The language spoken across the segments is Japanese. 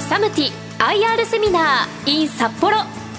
サムティ IR セミナー in 札幌。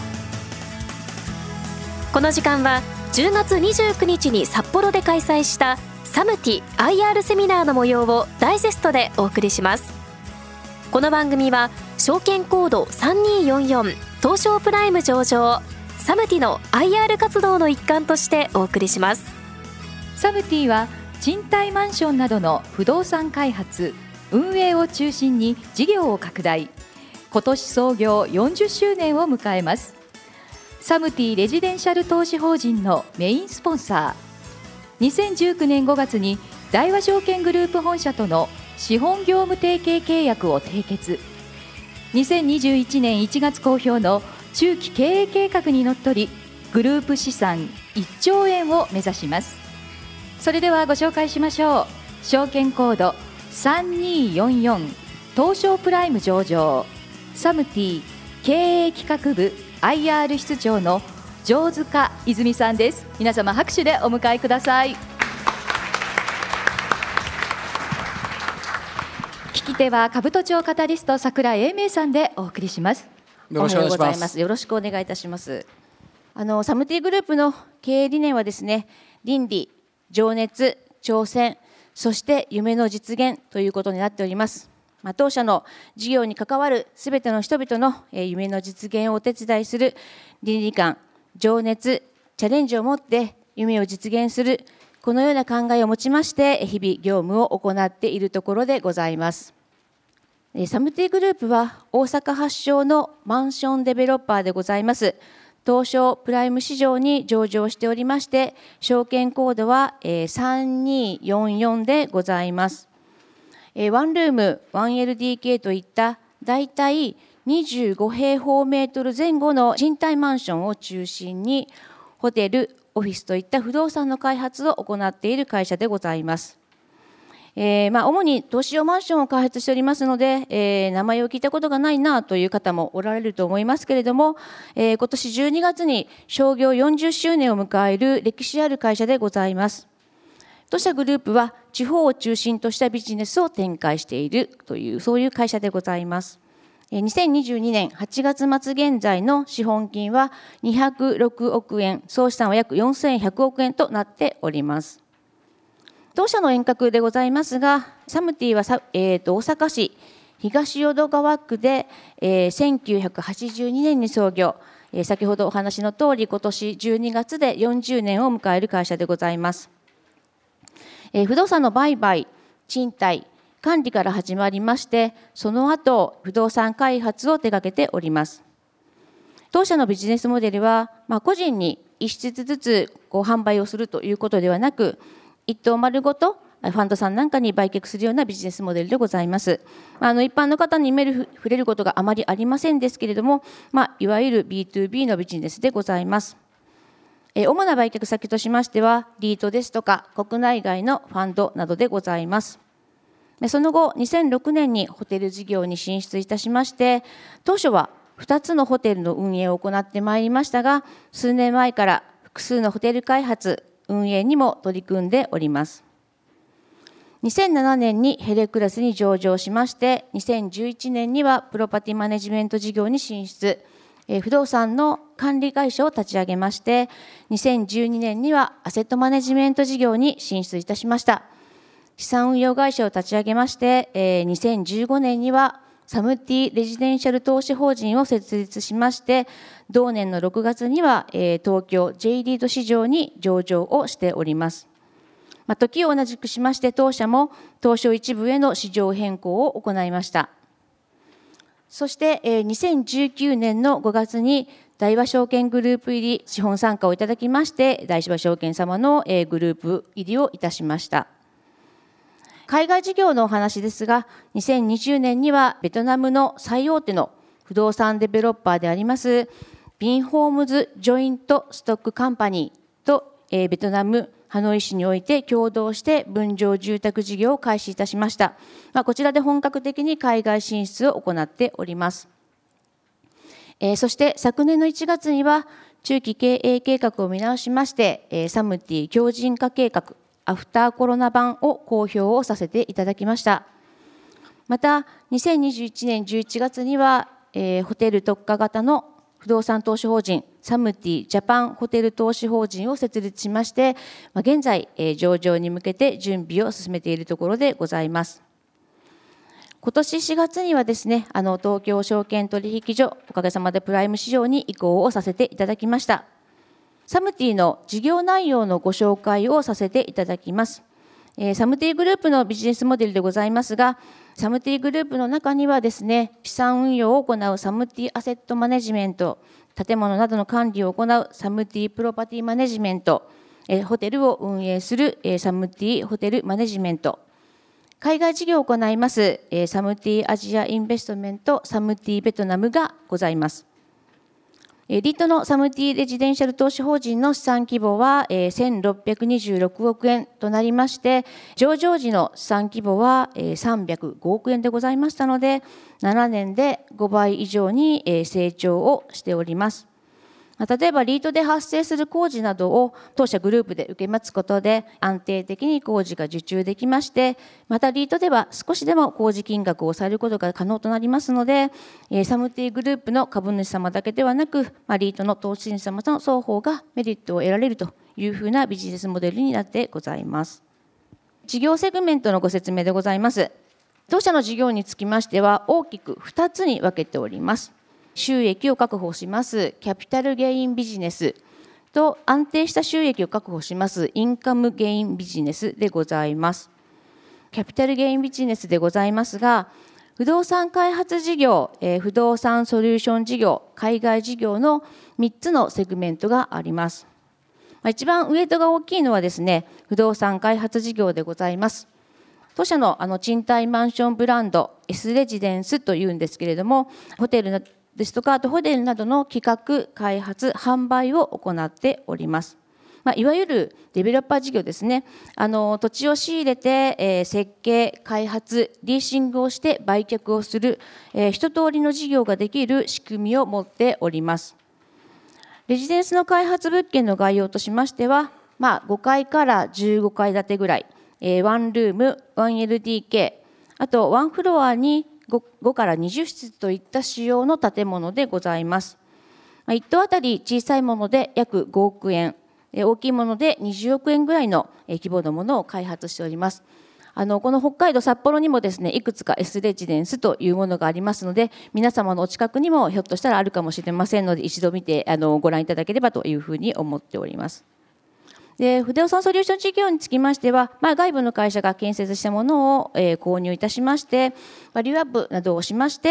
この時間は10月29日に札幌で開催したサムティ IR セミナーの模様をダイジェストでお送りします。この番組は証券コード3244東証プライム上場サムティの IR 活動の一環としてお送りします。 サムティは賃貸マンションなどの不動産開発運営を中心に事業を拡大。今年創業40周年を迎えます。サムティレジデンシャル投資法人のメインスポンサー。2019年5月に大和証券グループ本社との資本業務提携契約を締結。2021年1月公表の中期経営計画にのっとり、グループ資産1兆円を目指します。それではご紹介しましょう。証券コード3244東証プライム上場サムティ経営企画部 IR 室長の城塚泉さんです。皆様拍手でお迎えください。聞き手は兜町カタリスト櫻井英明さんでお送りします。 よろしくお願いします。 よろしくお願いいたします。サムティグループの経営理念はですね、倫理、情熱、挑戦、そして夢の実現ということになっております。当社の事業に関わるすべての人々の夢の実現をお手伝いする倫理観、情熱、チャレンジを持って夢を実現する、このような考えを持ちまして日々業務を行っているところでございます。サムティグループは大阪発祥のマンションデベロッパーでございます。東証プライム市場に上場しておりまして、証券コードは3244でございます。ワンルーム 1LDK といっただいたい25平方メートル前後の賃貸マンションを中心にホテル、オフィスといった不動産の開発を行っている会社でございます。主に投資用マンションを開発しておりますので、名前を聞いたことがないなという方もおられると思いますけれども、今年12月に創業40周年を迎える歴史ある会社でございます。当社グループは地方を中心としたビジネスを展開しているという、そういう会社でございます。2022年8月末現在の資本金は206億円、総資産は約4100億円となっております。当社の遠隔でございますが、サムティは大阪市東淀川区で、1982年に創業、先ほどお話の通り今年12月で40年を迎える会社でございます。不動産の売買、賃貸、管理から始まりまして、その後不動産開発を手掛けております。当社のビジネスモデルは、個人に一室ずつ販売をするということではなく、一棟丸ごとファンドさんなんかに売却するようなビジネスモデルでございます。一般の方に触れることがあまりありませんですけれども、いわゆる B2B のビジネスでございます。主な売却先としましては、リートですとか国内外のファンドなどでございます。その後、2006年にホテル事業に進出いたしまして、当初は2つのホテルの運営を行ってまいりましたが、数年前から複数のホテル開発、運営にも取り組んでおります。2007年にヘレクラスに上場しまして、2011年にはプロパティマネジメント事業に進出、不動産の管理会社を立ち上げまして、2012年にはアセットマネジメント事業に進出いたしました。資産運用会社を立ち上げまして、2015年にはサムティレジデンシャル投資法人を設立しまして、同年の6月には東京 J リード市場に上場をしております。時を同じくしまして、当社も東証一部への市場変更を行いました。そして2019年の5月に大和証券グループ入り資本参加をいただきまして、大和証券様のグループ入りをいたしました。海外事業のお話ですが、2020年にはベトナムの最大手の不動産デベロッパーでありますビンホームズジョイントストックカンパニーとベトナムハノイ市において共同して分譲住宅事業を開始いたしました。こちらで本格的に海外進出を行っております。そして昨年の1月には中期経営計画を見直しまして、サムティ強靭化計画アフターコロナ版を公表をさせていただきました。 また2021年11月には、ホテル特化型の不動産投資法人サムティジャパンホテル投資法人を設立しまして、現在上場に向けて準備を進めているところでございます。今年4月にはですね、東京証券取引所、おかげさまでプライム市場に移行をさせていただきました。サムティの事業内容のご紹介をさせていただきます。サムティグループのビジネスモデルでございますが、サムティグループの中にはですね、資産運用を行うサムティアセットマネジメント、建物などの管理を行うサムティプロパティマネジメント、ホテルを運営するサムティホテルマネジメント、海外事業を行いますサムティアジアインベストメント、サムティベトナムがございます。リートのサムティレジデンシャル投資法人の資産規模は1626億円となりまして、上場時の資産規模は305億円でございましたので、7年で5倍以上に成長をしております。例えばリートで発生する工事などを当社グループで受け持つことで安定的に工事が受注できまして、またリートでは少しでも工事金額を抑えることが可能となりますので、サムティグループの株主様だけではなく、リートの投資主様の双方がメリットを得られるというふうなビジネスモデルになってございます。事業セグメントのご説明でございます。当社の事業につきましては大きく2つに分けております。収益を確保しますキャピタルゲインビジネスと、安定した収益を確保しますインカムゲインビジネスでございます。キャピタルゲインビジネスでございますが、不動産開発事業、不動産ソリューション事業、海外事業の3つのセグメントがあります。一番ウエイトが大きいのはですね、不動産開発事業でございます。当社の賃貸マンションブランド S レジデンスというんですけれども、ホテルですとか、あとホテルなどの企画、開発、販売を行っております。いわゆるデベロッパー事業ですね。土地を仕入れて、設計、開発、リーシングをして売却をする、一通りの事業ができる仕組みを持っております。レジデンスの開発物件の概要としましては、5階から15階建てぐらい、ワンルーム、1LDK、あとワンフロアに5から20室といった仕様の建物でございます。1棟あたり小さいもので約5億円、大きいもので20億円ぐらいの規模のものを開発しております。この北海道札幌にもですね、いくつか S レジデンスというものがありますので、皆様のお近くにもひょっとしたらあるかもしれませんので、一度見てご覧いただければというふうに思っております。不動産ソリューション事業につきましては、外部の会社が建設したものを購入いたしまして、バリューアップなどをしまして、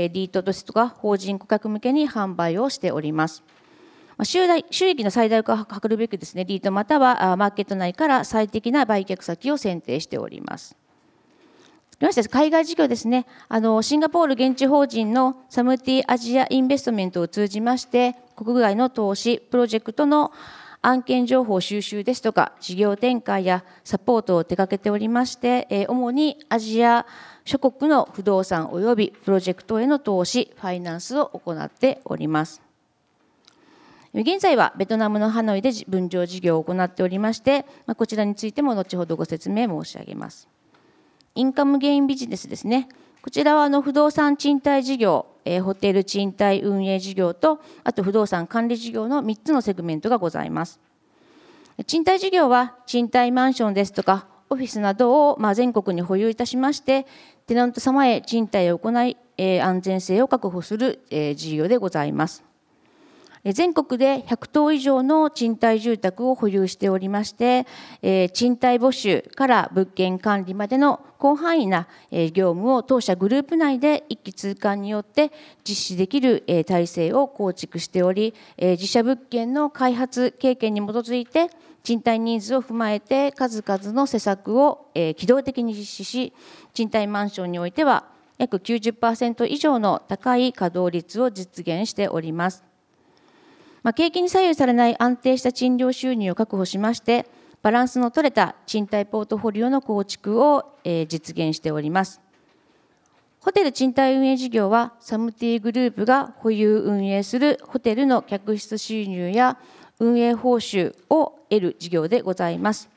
リートですとか法人顧客向けに販売をしております。収益の最大化を図るべくですね、リートまたはマーケット内から最適な売却先を選定しております。続きまして、海外事業ですね。シンガポール現地法人のサムティアジアインベストメントを通じまして、国外の投資プロジェクトの案件情報収集ですとか事業展開やサポートを手掛けておりまして、主にアジア諸国の不動産およびプロジェクトへの投資、ファイナンスを行っております。現在はベトナムのハノイで分譲事業を行っておりまして、こちらについても後ほどご説明申し上げます。インカムゲインビジネスですね。こちらは不動産賃貸事業、ホテル賃貸運営事業と、あと不動産管理事業の3つのセグメントがございます。賃貸事業は賃貸マンションですとかオフィスなどを全国に保有いたしまして、テナント様へ賃貸を行い、安全性を確保する事業でございます。全国で100棟以上の賃貸住宅を保有しておりまして、賃貸募集から物件管理までの広範囲な業務を当社グループ内で一気通貫によって実施できる体制を構築しており、自社物件の開発経験に基づいて賃貸ニーズを踏まえて数々の施策を機動的に実施し、賃貸マンションにおいては約 90% 以上の高い稼働率を実現しております。景気に左右されない安定した賃料収入を確保しまして、バランスの取れた賃貸ポートフォリオの構築を実現しております。ホテル賃貸運営事業はサムティグループが保有運営するホテルの客室収入や運営報酬を得る事業でございます。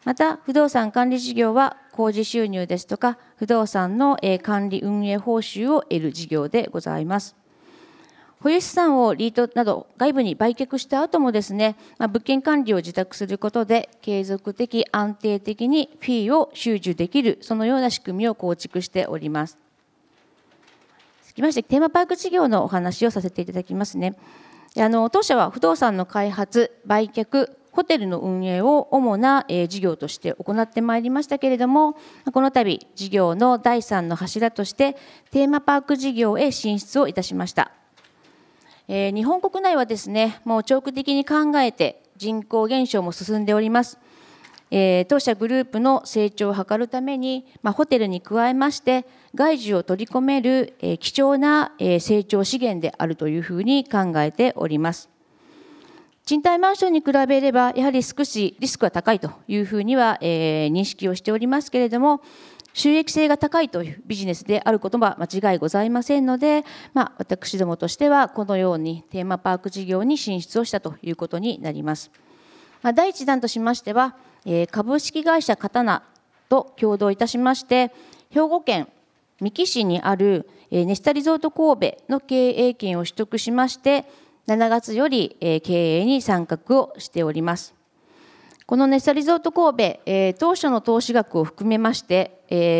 また不動産管理事業は工事収入ですとか不動産の管理運営報酬を得る事業でございます。保有資産をリートなど外部に売却した後もですね、物件管理を受託することで継続的安定的にフィーを収受できる、そのような仕組みを構築しております。続きましてテーマパーク事業のお話をさせていただきますね。当社は不動産の開発、売却、ホテルの運営を主な事業として行ってまいりましたけれども、この度事業の第3の柱としてテーマパーク事業へ進出をいたしました。日本国内はですね、もう長期的に考えて人口減少も進んでおります。当社グループの成長を図るために、ホテルに加えまして外需を取り込める貴重な成長資源であるというふうに考えております。賃貸マンションに比べればやはり少しリスクが高いというふうには認識をしておりますけれども、収益性が高いというビジネスであることは間違いございませんので、私どもとしてはこのようにテーマパーク事業に進出をしたということになります。第一弾としましては、株式会社刀と共同いたしまして兵庫県三木市にあるネスタリゾート神戸の経営権を取得しまして7月より経営に参画をしております。このネスタリゾート神戸、当初の投資額を含めまして、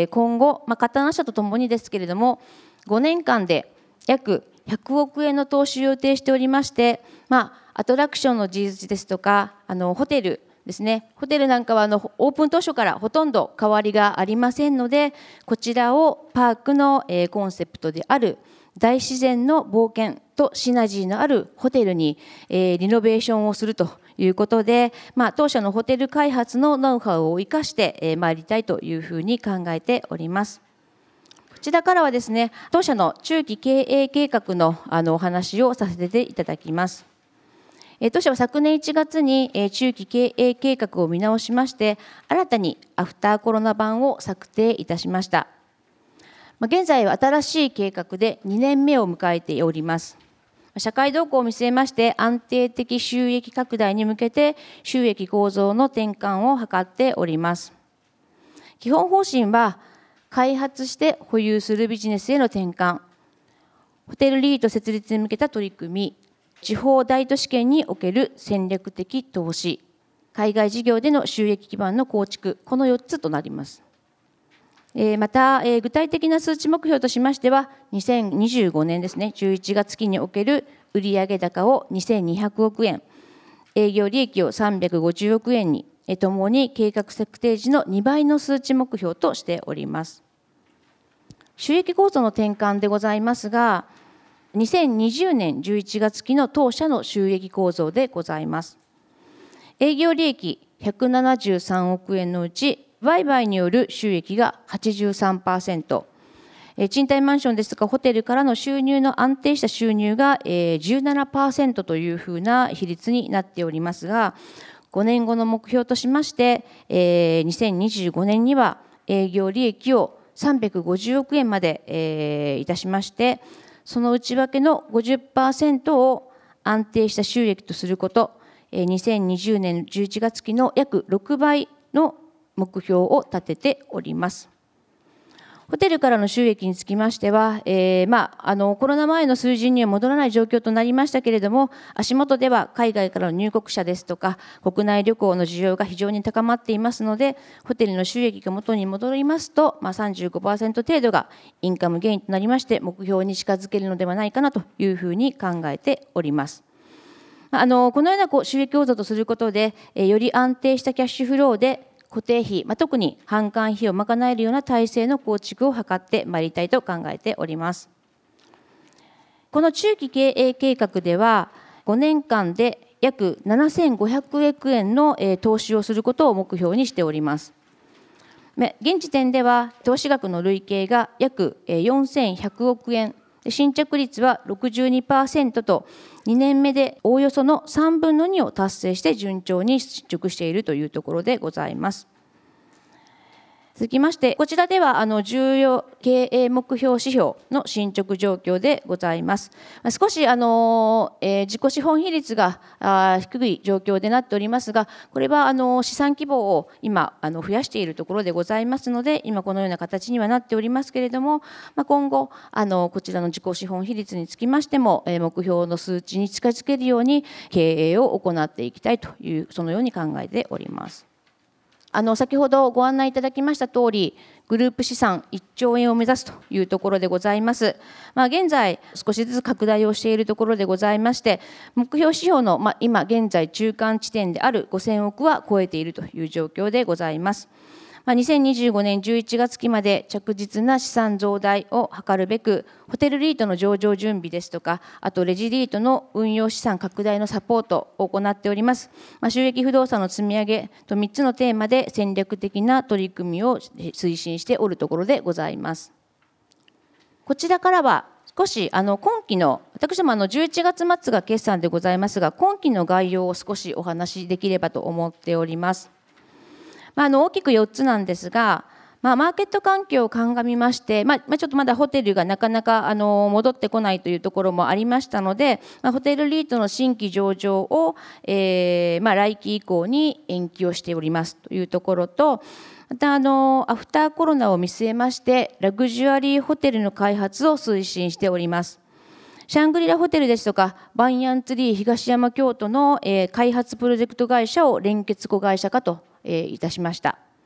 今後、刀社とともにですけれども、5年間で約100億円の投資を予定しておりまして、アトラクションの充実ですとか、ホテルですね、ホテルなんかはオープン当初からほとんど変わりがありませんので、こちらをパークのコンセプトである大自然の冒険とシナジーのあるホテルにリノベーションをするということで、当社のホテル開発のノウハウを生かしてまいりたいというふうに考えております。こちらからはですね、当社の中期経営計画のお話をさせていただきます。当社は昨年1月に中期経営計画を見直しまして、新たにアフターコロナ版を策定いたしました。現在は新しい計画で2年目を迎えております。社会動向を見据えまして安定的収益拡大に向けて収益構造の転換を図っております。基本方針は開発して保有するビジネスへの転換、ホテルリート設立に向けた取り組み、地方大都市圏における戦略的投資、海外事業での収益基盤の構築、この4つとなります。また、具体的な数値目標としましては、2025年ですね、11月期における売上高を2200億円、営業利益を350億円に、ともに計画策定時の2倍の数値目標としております。収益構造の転換でございますが、2020年11月期の当社の収益構造でございます。営業利益173億円のうち、売買による収益が 83%、賃貸マンションですとかホテルからの収入の安定した収入が 17% というふうな比率になっておりますが、5年後の目標としまして、2025年には営業利益を350億円までいたしまして、その内訳の 50% を安定した収益とすること、2020年11月期の約6倍の目標を立てております。ホテルからの収益につきましては、コロナ前の水準には戻らない状況となりましたけれども、足元では海外からの入国者ですとか国内旅行の需要が非常に高まっていますので、ホテルの収益が元に戻りますと、35% 程度がインカムゲインとなりまして目標に近づけるのではないかなというふうに考えております。このような収益構造とすることで、より安定したキャッシュフローで固定費、特に販管費を賄えるような体制の構築を図ってまいりたいと考えております。この中期経営計画では、5年間で約7500億円の投資をすることを目標にしております。現時点では投資額の累計が約4100億円、新着率は 62% と2年目でおおよその3分の2を達成して順調に進捗しているというところでございます。 続きまして、こちらでは重要経営目標指標の進捗状況でございます。少し自己資本比率が低い状況でなっておりますが、これは資産規模を今増やしているところでございますので、今このような形にはなっておりますけれども、今後こちらの自己資本比率につきましても目標の数値に近づけるように経営を行っていきたいという、そのように考えております。先ほどご案内いただきましたとおり、グループ資産1兆円を目指すというところでございます。現在少しずつ拡大をしているところでございまして、目標指標の今現在中間地点である5000億は超えているという状況でございます。2025年11月期まで着実な資産増大を図るべく、ホテルリートの上場準備ですとか、あとレジリートの運用資産拡大のサポートを行っております。収益不動産の積み上げと3つのテーマで戦略的な取り組みを推進しておるところでございます。こちらからは少し今期の、私ども11月末が決算でございますが、今期の概要を少しお話しできればと思っております。大きく4つなんですが、マーケット環境を鑑みまして、ちょっとまだホテルがなかなか戻ってこないというところもありましたので、ホテルリートの新規上場を、来期以降に延期をしておりますというところと、またアフターコロナを見据えましてラグジュアリーホテルの開発を推進しております。シャングリラホテルですとかバンヤンツリー東山京都の開発プロジェクト会社を連結子会社化といたしました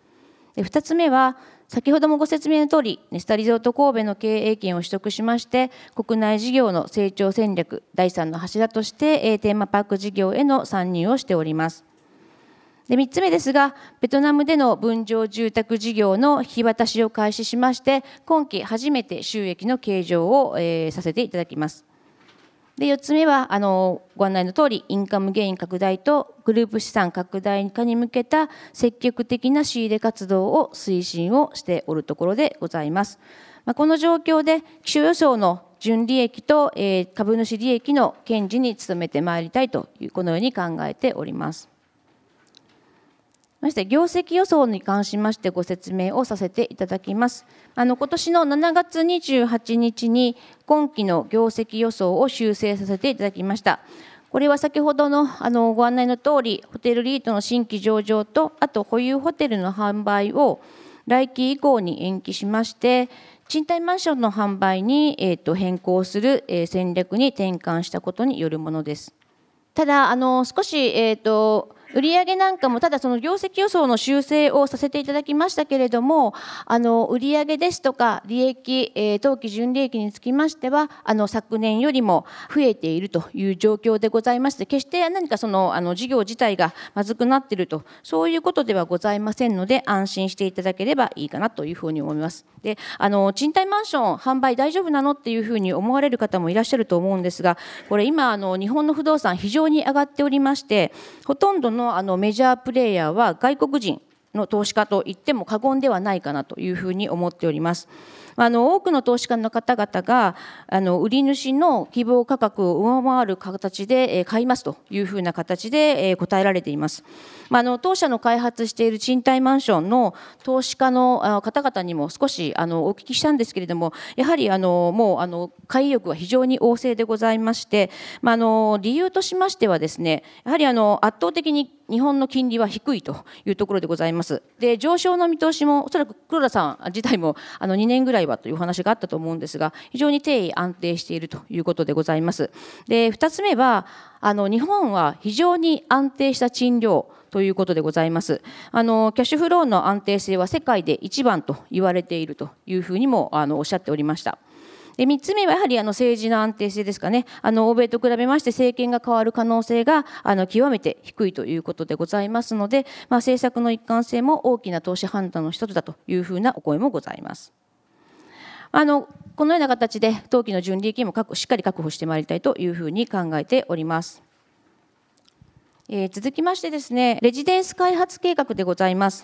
。2つ目は先ほどもご説明のとおりネスタリゾート神戸の経営権を取得しまして国内事業の成長戦略第3の柱としてテーマパーク事業への参入をしております。で3つ目ですが、ベトナムでの分譲住宅事業の引き渡しを開始しまして今期初めて収益の計上をさせていただきます。で4つ目はご案内のとおりインカムゲイン拡大とグループ資産拡大化に向けた積極的な仕入れ活動を推進をしておるところでございます。この状況で期初予想の純利益と株主利益の堅持に努めてまいりたいというこのように考えております。まして業績予想に関しましてご説明をさせていただきます。今年の7月28日に今期の業績予想を修正させていただきました。これは先ほどのご案内のとおりホテルリートの新規上場とあと保有ホテルの販売を来期以降に延期しまして賃貸マンションの販売に変更する戦略に転換したことによるものです。ただ少し売上なんかもただその業績予想の修正をさせていただきましたけれども売上ですとか利益当期純利益につきましては昨年よりも増えているという状況でございまして決して何かその事業自体がまずくなっているとそういうことではございませんので安心していただければいいかなというふうに思います。で賃貸マンション販売大丈夫なのっていうふうに思われる方もいらっしゃると思うんですがこれ今日本の不動産非常に上がっておりましてほとんどのメジャープレイヤーは外国人の投資家と言っても過言ではないかなというふうに思っております。多くの投資家の方々が売り主の希望価格を上回る形で買いますというふうな形で答えられています。当社の開発している賃貸マンションの投資家の方々にも少しお聞きしたんですけれどもやはりもう買い意欲は非常に旺盛でございまして理由としましてはですねやはり圧倒的に日本の金利は低いというところでございます。で上昇の見通しもおそらく黒田さん自体も2年ぐらいはというお話があったと思うんですが非常に定位安定しているということでございます。で2つ目は日本は非常に安定した賃料ということでございます。キャッシュフローの安定性は世界で一番と言われているというふうにもおっしゃっておりました。で3つ目はやはり政治の安定性ですかね。欧米と比べまして政権が変わる可能性が極めて低いということでございますので、政策の一貫性も大きな投資判断の一つだというふうなお声もございます。このような形で当期の純利益もしっかり確保してまいりたいというふうに考えております。続きましてですね、レジデンス開発計画でございます。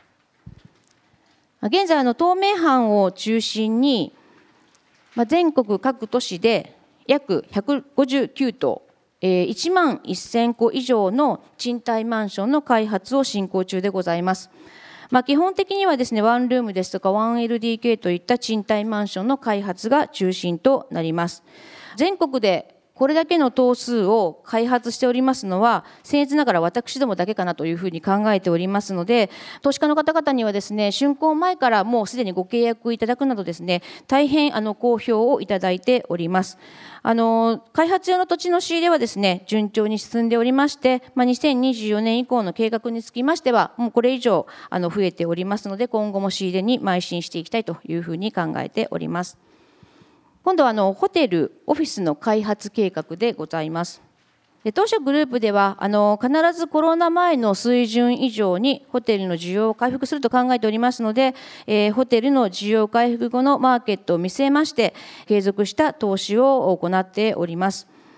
現在東名阪を中心に全国各都市で約159棟1万1000戸以上の賃貸マンションの開発を進行中でございます。 基本的にはですね、ワンルームですとか 1LDK といった賃貸マンションの開発が中心となります。全国でこれだけの棟数を開発しておりますのは、僭越ながら私どもだけかなというふうに考えておりますので、投資家の方々にはですね、竣工前からもうすでにご契約いただくなどですね、大変好評をいただいております。開発用の土地の仕入れはですね、順調に進んでおりまして、2024年以降の計画につきましては、もうこれ以上増えておりますので、今後も仕入れに邁進していきたいというふうに考えております。今度はホテル・オフィスの開発計画でございます。当社グループでは必ずコロナ前の水準以上にホテルの需要を回復すると考えておりますので、ホテルの需要回復後のマーケットを見据えまして継続した投資を行っております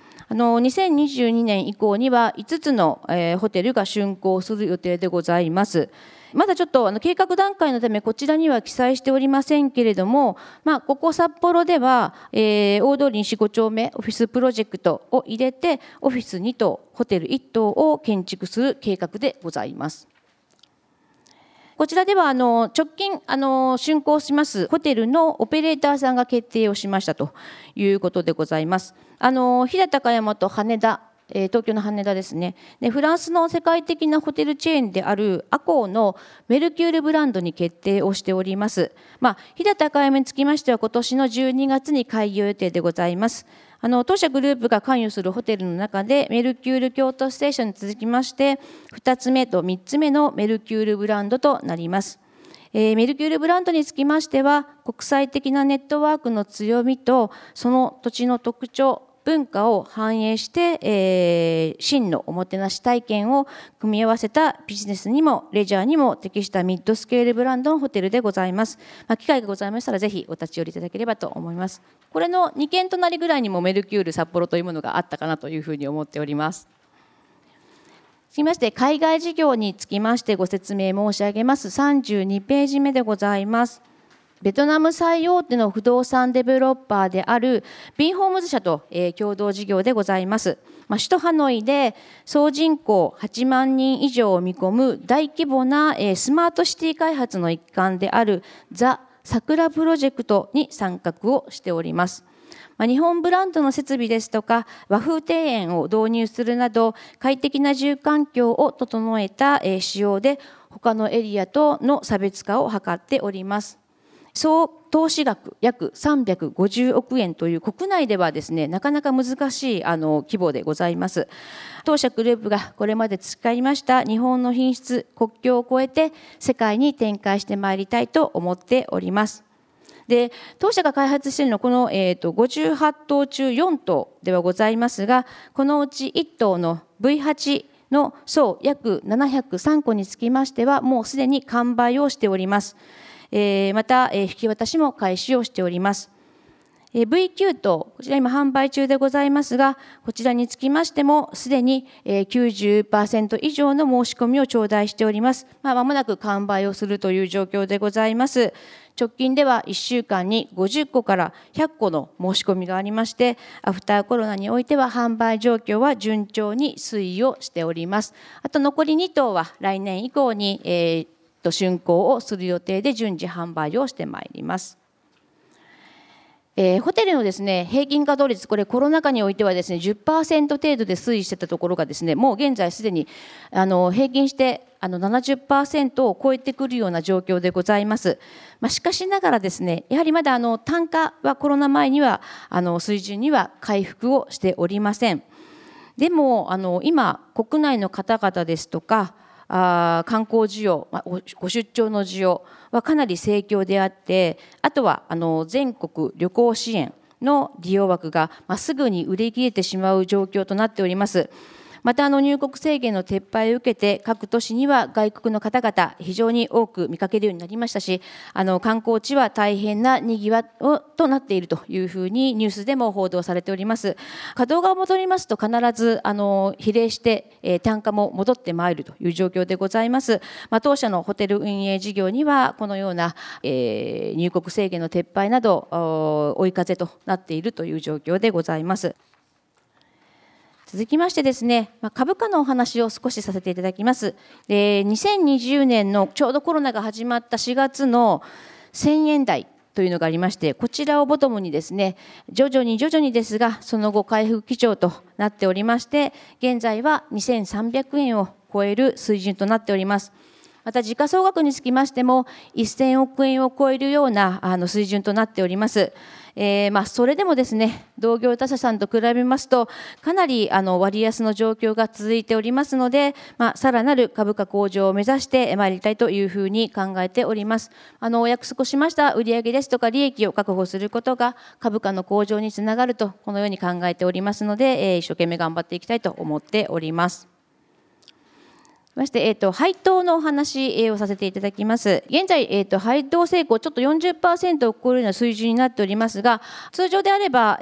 。2022年以降には5つのホテルが竣工する予定でございます。まだちょっと計画段階のためこちらには記載しておりませんけれども、ここ札幌では、大通り西5丁目オフィスプロジェクトを入れてオフィス2棟ホテル1棟を建築する計画でございます。こちらでは直近竣工しますホテルのオペレーターさんが決定をしましたということでございます。飛騨高山と羽田、東京の羽田ですね。でフランスの世界的なホテルチェーンであるアコーのメルキュールブランドに決定をしております。飛騨高山につきましては今年の12月に開業予定でございます。当社グループが関与するホテルの中でメルキュール京都ステーションに続きまして2つ目と3つ目のメルキュールブランドとなります。メルキュールブランドにつきましては国際的なネットワークの強みとその土地の特徴文化を反映して、真のおもてなし体験を組み合わせたビジネスにもレジャーにも適したミッドスケールブランドのホテルでございます。機会がございましたらぜひお立ち寄りいただければと思います。これの2軒隣ぐらいにもメルキュール札幌というものがあったかなというふうに思っております。続きまして海外事業につきましてご説明申し上げます32ページ目でございます。ベトナム最大手の不動産デベロッパーであるビンホームズ社と共同事業でございます。首都ハノイで総人口8万人以上を見込む大規模なスマートシティ開発の一環であるザ・サクラプロジェクトに参画をしております。日本ブランドの設備ですとか和風庭園を導入するなど快適な住環境を整えた仕様で他のエリアとの差別化を図っております。総投資額約350億円という国内ではですねなかなか難しい規模でございます。当社グループがこれまで培いました日本の品質国境を越えて世界に展開してまいりたいと思っております。で当社が開発しているのはこの、58棟中4棟ではございますがこのうち1棟の V8 の総約703戸につきましてはもうすでに完売をしております。また引き渡しも開始をしております。V9 棟こちら今販売中でございますがこちらにつきましてもすでに 90% 以上の申し込みを頂戴しております。間もなく完売をするという状況でございます。直近では1週間に50戸から100戸の申し込みがありましてアフターコロナにおいては販売状況は順調に推移をしております。あと残り2棟は来年以降に竣工をする予定で順次販売をしてまいります。ホテルのですね平均稼働率これコロナ禍においてはですね 10% 程度で推移してたところがですねもう現在すでに平均して70% を超えてくるような状況でございます。しかしながらですねやはりまだ単価はコロナ前には水準には回復をしておりません。でも今国内の方々ですとか観光需要、ご出張の需要はかなり盛況であってあとは全国旅行支援の利用枠がすぐに売り切れてしまう状況となっております。また入国制限の撤廃を受けて各都市には外国の方々非常に多く見かけるようになりましたし観光地は大変なにぎわとなっているというふうにニュースでも報道されております。稼働が戻りますと必ず比例して単価も戻ってまいるという状況でございます。当社のホテル運営事業にはこのような入国制限の撤廃など追い風となっているという状況でございます。 続きましてですね、株価のお話を少しさせていただきます。2020年のちょうどコロナが始まった4月の1000円台というのがありまして、こちらをボトムにですね、徐々にですがその後回復基調となっておりまして、現在は2300円を超える水準となっております。また時価総額につきましても1000億円を超えるような水準となっております。それでもですね、同業他社さんと比べますとかなり割安の状況が続いておりますので、さらなる株価向上を目指してまいりたいというふうに考えております。お約束しました売上ですとか利益を確保することが株価の向上につながるとこのように考えておりますので、一生懸命頑張っていきたいと思っております。まして、配当のお話をさせていただきます。現在、配当成功ちょっと 40% を超えるような水準になっておりますが、通常であれば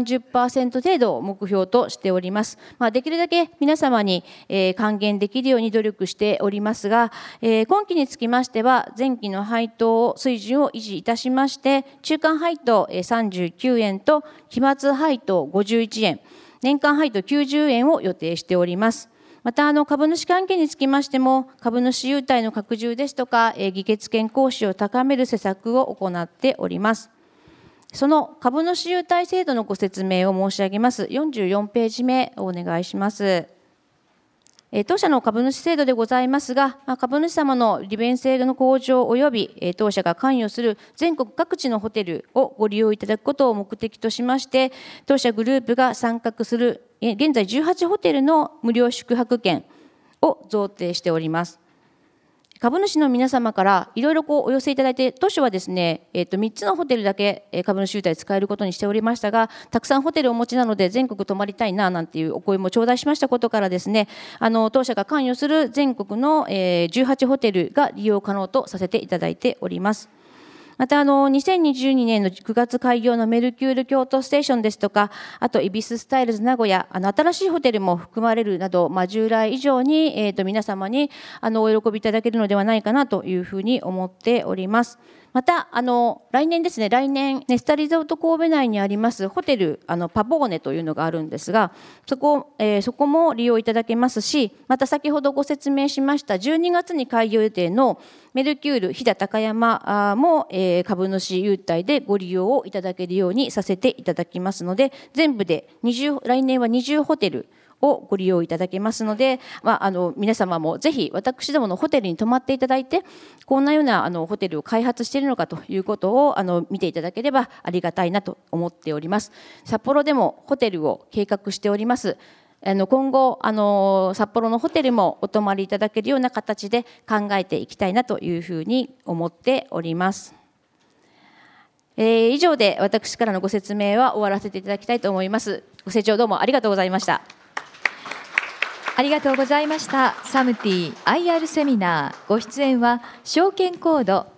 30% 程度を目標としております。できるだけ皆様に還元できるように努力しておりますが、今期につきましては前期の配当水準を維持いたしまして、中間配当39円と期末配当51円、年間配当90円を予定しております。また株主関係につきましても株主優待の拡充ですとか議決権行使を高める施策を行っております。その株主優待制度のご説明を申し上げます。44ページ目をお願いします。当社の株主制度でございますが、株主様の利便性の向上及び当社が関与する全国各地のホテルをご利用いただくことを目的としまして、当社グループが参画する現在18ホテルの無料宿泊券を贈呈しております。株主の皆様からいろいろお寄せいただいて、当初はですね、3つのホテルだけ株主優待使えることにしておりましたが、たくさんホテルをお持ちなので全国泊まりたいななんていうお声も頂戴しましたことからですね、当社が関与する全国の18ホテルが利用可能とさせていただいております。また2022年の9月開業のメルキュール京都ステーションですとか、あと恵比寿スタイルズ名古屋、新しいホテルも含まれるなど、従来以上に、皆様にお喜びいただけるのではないかなというふうに思っております。また来年ですね、来年ネスタリゾート神戸内にありますホテルパボーネというのがあるんですが、そこも利用いただけますし、また先ほどご説明しました12月に開業予定のメルキュール飛騨高山も株主優待でご利用をいただけるようにさせていただきますので、全部で来年は20ホテルをご利用いただけますので、皆様もぜひ私どものホテルに泊まっていただいて、こんなようなホテルを開発しているのかということを見ていただければありがたいなと思っております。札幌でもホテルを計画しております。今後札幌のホテルもお泊まりいただけるような形で考えていきたいなというふうに思っております。以上で私からのご説明は終わらせていただきたいと思います。ご清聴どうもありがとうございました。 ありがとうございました。サムティ IR セミナー、ご出演は証券コード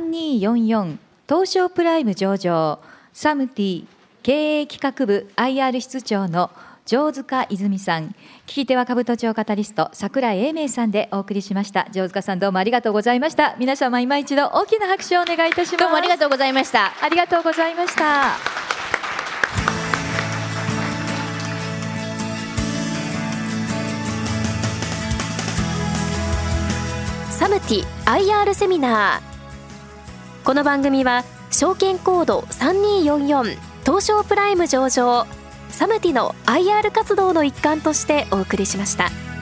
3244東証プライム上場サムティ経営企画部 IR 室長の城塚泉さん、聞き手は株都庁カタリスト櫻井英明さんでお送りしました。城塚さん、どうもありがとうございました。皆様今一度大きな拍手をお願いいたします。 どうもありがとうございました。 ありがとうございました。 サムティ IR セミナー。この番組は証券コード3244東証プライム上場サムティの IR 活動の一環としてお送りしました。